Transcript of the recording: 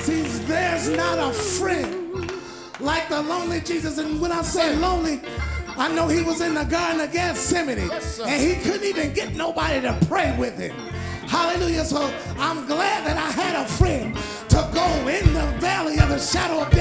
See, there's not a friend like the lonely Jesus. And when I say lonely, I know he was in the Garden of Gethsemane, and he couldn't even get nobody to pray with him. Hallelujah. So I'm glad that I had a friend to go in the valley of the shadow of death.